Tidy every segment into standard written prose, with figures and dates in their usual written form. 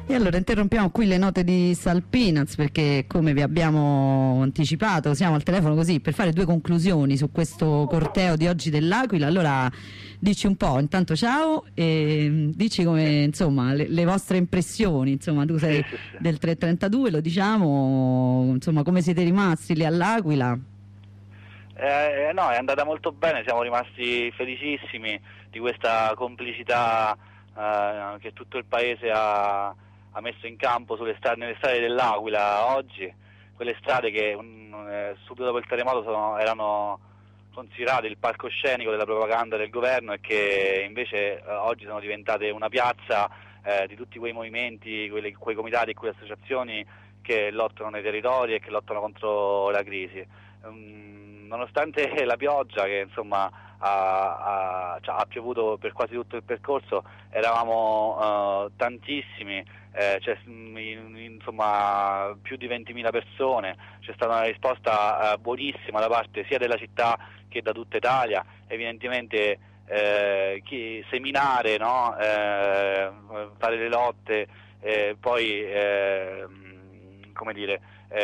E allora interrompiamo qui le note di Salpinaz, perché come vi abbiamo anticipato siamo al telefono così per fare due conclusioni su questo corteo di oggi dell'Aquila. Allora dici un po', intanto ciao, e dici come, insomma, le vostre impressioni, insomma tu sei del 332, lo diciamo, insomma come siete rimasti lì all'Aquila? No, è andata molto bene, siamo rimasti felicissimi di questa complicità che tutto il paese ha messo in campo nelle strade dell'Aquila oggi, quelle strade che subito dopo il terremoto erano considerate il palcoscenico della propaganda del governo e che invece oggi sono diventate una piazza di tutti quei movimenti, quei comitati e quelle associazioni che lottano nei territori e che lottano contro la crisi. Nonostante la pioggia che insomma ha piovuto per quasi tutto il percorso, eravamo tantissimi, insomma più di 20.000 persone, c'è stata una risposta buonissima da parte sia della città che da tutta Italia. Evidentemente seminare, no? Fare le lotte, poi come dire,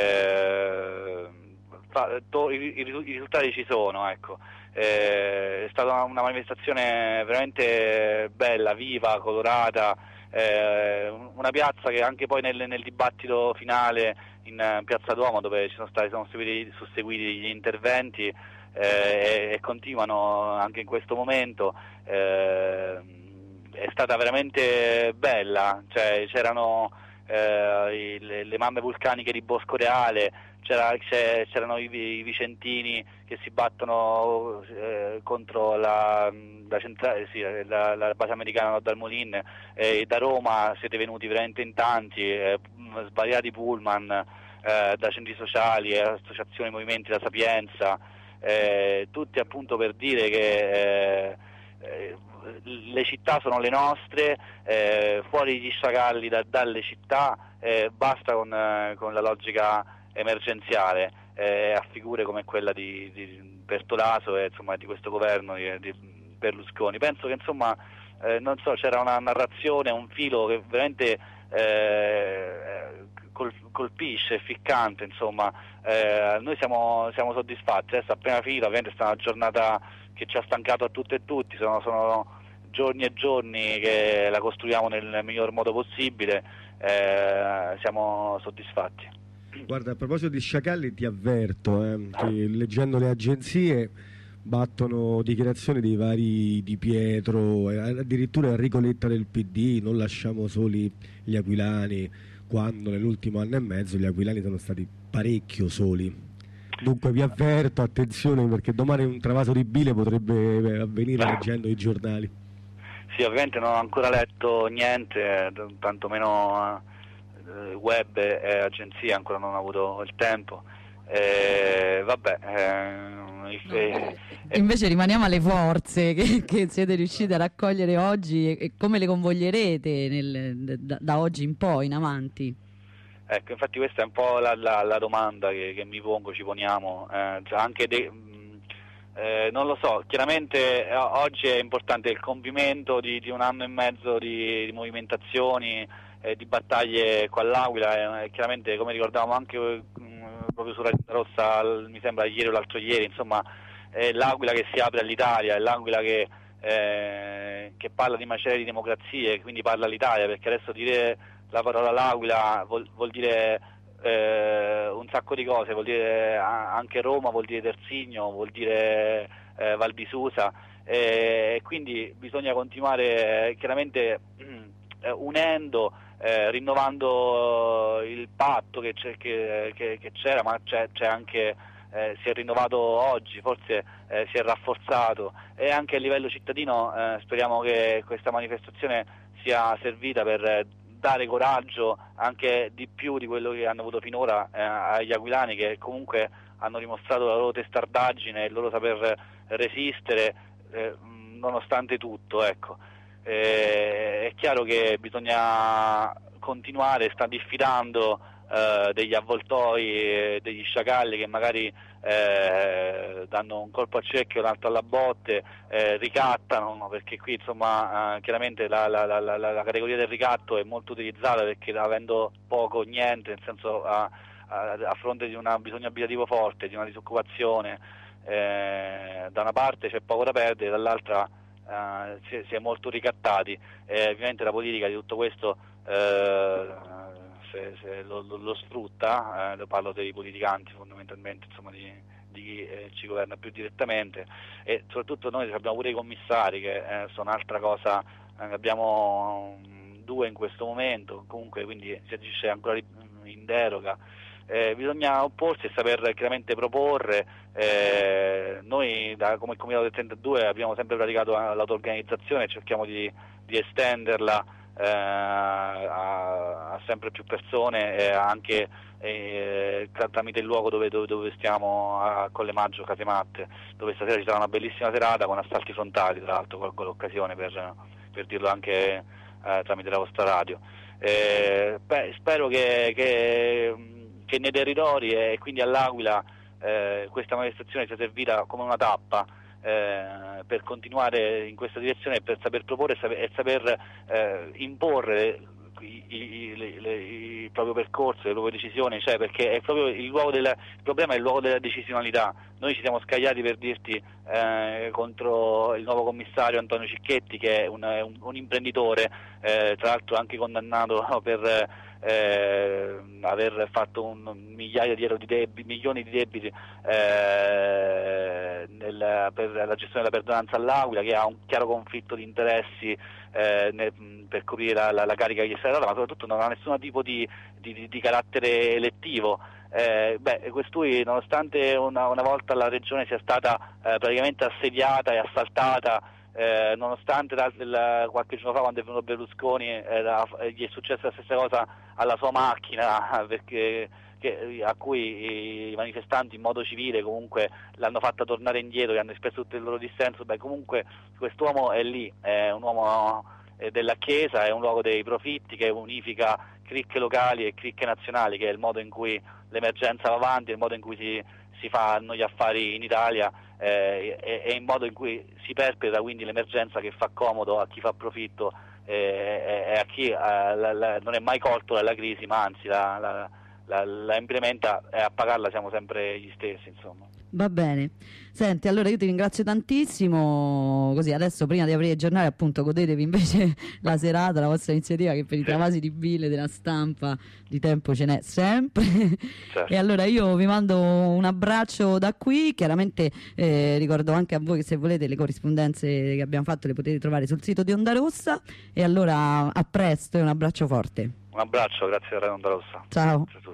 i risultati ci sono, ecco. È stata una manifestazione veramente bella, viva, colorata, una piazza che anche poi nel dibattito finale in Piazza Duomo, dove sono susseguiti gli interventi e continuano anche in questo momento, è stata veramente bella, cioè c'erano le mamme vulcaniche di Bosco Reale, c'erano i vicentini che si battono contro la base americana dal Molin, da Roma siete venuti veramente in tanti, svariati pullman da centri sociali, associazioni, movimenti, la Sapienza, tutti appunto per dire che le città sono le nostre, fuori gli sciacalli dalle città, basta con la logica emergenziale, a figure come quella di Bertolaso e insomma di questo governo di Berlusconi. Penso che insomma non so, c'era una narrazione, un filo che veramente colpisce, è ficcante, insomma. Noi siamo soddisfatti. Adesso appena finita, ovviamente è stata una giornata che ci ha stancato a tutte e tutti, sono giorni e giorni che la costruiamo nel miglior modo possibile, siamo soddisfatti. Guarda, a proposito di sciacalli ti avverto che leggendo le agenzie battono dichiarazioni dei vari Di Pietro, addirittura Enrico Letta del PD, non lasciamo soli gli aquilani, quando nell'ultimo anno e mezzo gli aquilani sono stati parecchio soli. Dunque vi avverto, attenzione, perché domani un travaso di bile potrebbe avvenire leggendo i giornali. Sì, ovviamente non ho ancora letto niente, tantomeno web e agenzie, ancora non ho avuto il tempo. Invece rimaniamo alle forze che siete riusciti a raccogliere oggi e come le convoglierete da oggi in poi, in avanti. Ecco, infatti questa è un po' la domanda che mi pongo, ci poniamo, anche non lo so, chiaramente oggi è importante il compimento di un anno e mezzo di movimentazioni, di battaglie qua all'Aquila, chiaramente come ricordavamo anche proprio su Radio Rossa, mi sembra ieri o l'altro ieri, insomma è l'Aquila che si apre all'Italia, è l'Aquila che parla di macerie di democrazie, quindi parla all'Italia, perché adesso dire la parola l'Aquila vuol dire un sacco di cose, vuol dire anche Roma, vuol dire Terzigno, vuol dire Val di Susa, e quindi bisogna continuare chiaramente unendo, rinnovando il patto che c'era, ma c'è anche, si è rinnovato oggi, forse si è rafforzato, e anche a livello cittadino speriamo che questa manifestazione sia servita per dare coraggio anche di più di quello che hanno avuto finora agli aquilani, che comunque hanno dimostrato la loro testardaggine e il loro saper resistere nonostante tutto, ecco. È chiaro che bisogna continuare, sta diffidando degli avvoltoi, degli sciacalli che magari danno un colpo a cecchio, un altro alla botte, ricattano, perché qui insomma chiaramente la categoria del ricatto è molto utilizzata, perché avendo poco o niente, nel senso a fronte di un bisogno abitativo forte, di una disoccupazione, da una parte c'è poco da perdere, dall'altra si è molto ricattati. Ovviamente la politica di tutto questo se lo sfrutta, lo parlo dei politicanti fondamentalmente, insomma di chi ci governa più direttamente, e soprattutto noi abbiamo pure i commissari che sono un'altra cosa, abbiamo 2 in questo momento, comunque, quindi si agisce ancora in deroga. Bisogna opporsi e saper chiaramente proporre. Noi come Comitato del 32 abbiamo sempre praticato l'auto-organizzazione e cerchiamo di estenderla a sempre più persone, anche tramite il luogo dove stiamo a Colle Maggio, Casematte, dove stasera ci sarà una bellissima serata con assalti frontali. Tra l'altro colgo l'occasione per dirlo anche tramite la vostra radio. Spero che nei territori e quindi all'Aquila questa manifestazione sia servita come una tappa per continuare in questa direzione, per saper proporre e saper imporre il proprio percorso, le proprie decisioni, cioè, perché è proprio il problema è il luogo della decisionalità. Noi ci siamo scagliati, per dirti, contro il nuovo commissario Antonio Cicchetti, che è un imprenditore, tra l'altro anche condannato per aver fatto migliaia di euro di milioni di debiti per la gestione della perdonanza all'Aquila, che ha un chiaro conflitto di interessi per coprire la carica che gli è stata data, ma soprattutto non ha nessun tipo di carattere elettivo. Quest'ui, nonostante una volta la regione sia stata praticamente assediata e assaltata, nonostante qualche giorno fa, quando è venuto Berlusconi, gli è successa la stessa cosa alla sua macchina, a cui i manifestanti in modo civile comunque l'hanno fatta tornare indietro, che hanno espresso tutto il loro dissenso. Comunque quest'uomo è lì, è un uomo della Chiesa, è un luogo dei profitti che unifica cricche locali e cricche nazionali, che è il modo in cui l'emergenza va avanti, è il modo in cui si fanno gli affari in Italia, e il modo in cui si perpetra quindi l'emergenza, che fa comodo a chi fa profitto e a chi non è mai colto dalla crisi, ma anzi la implementa, e a pagarla siamo sempre gli stessi, insomma. Va bene, senti, allora io ti ringrazio tantissimo, così adesso prima di aprire il giornale, appunto, godetevi invece la serata, la vostra iniziativa, che per i travasi di bile della stampa di tempo ce n'è sempre. Certo. E allora io vi mando un abbraccio da qui, chiaramente ricordo anche a voi che se volete le corrispondenze che abbiamo fatto le potete trovare sul sito di Onda Rossa, e allora a presto e un abbraccio forte. Un abbraccio, grazie a Radio Onda Rossa. Ciao.